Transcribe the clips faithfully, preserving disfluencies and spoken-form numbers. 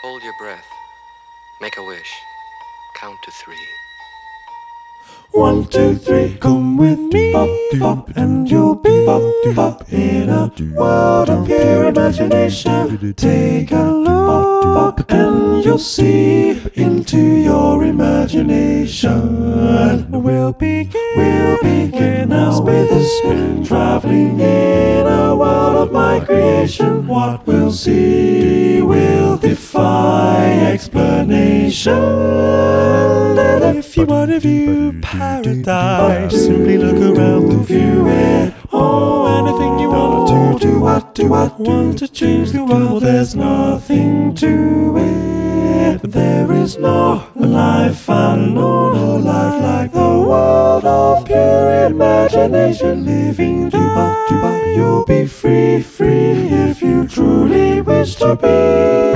Hold your breath. Make a wish. Count to three. One, two, three, come with me, and you'll be in a world of pure imagination. Take a look, and you'll see into your imagination. We'll begin, we'll begin now with a spin, traveling in a world of my creation. What we'll see will defy explanation. And if you want to view paradise, simply look around and view it. Oh, anything you want to do, what, do what, want to change the world, there's nothing to it. There is no life and no, no life like the world of pure imagination. Living do what, do what, you'll be free, free if you truly wish to be.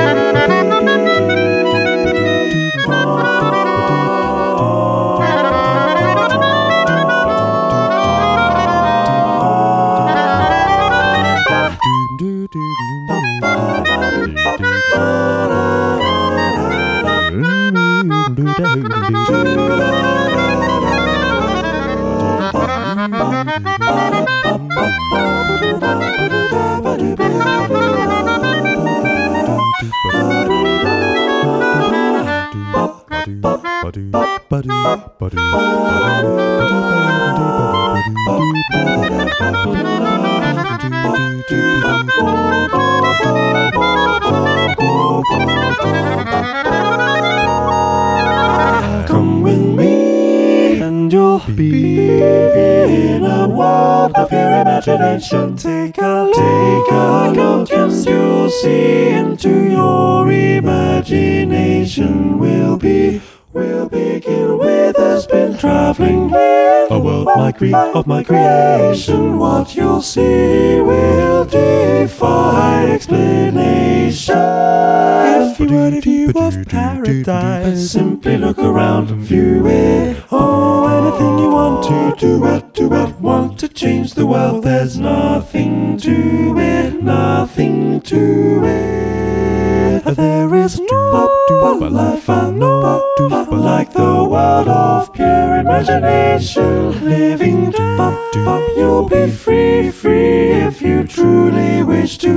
Come with me, and you'll be in a world of your imagination. Take a take a look, and you'll see into your imagination. We'll be, we'll begin with a spin, traveling in a world my cre- of my creation. What you'll see will defy explanation. If you were to view of paradise, simply look around and view it. Oh, anything you want to do it, do it. Want to change the world, there's nothing to it, nothing to it. There is no life and no like the world of pure imagination. Living, you'll be free, free if you truly wish to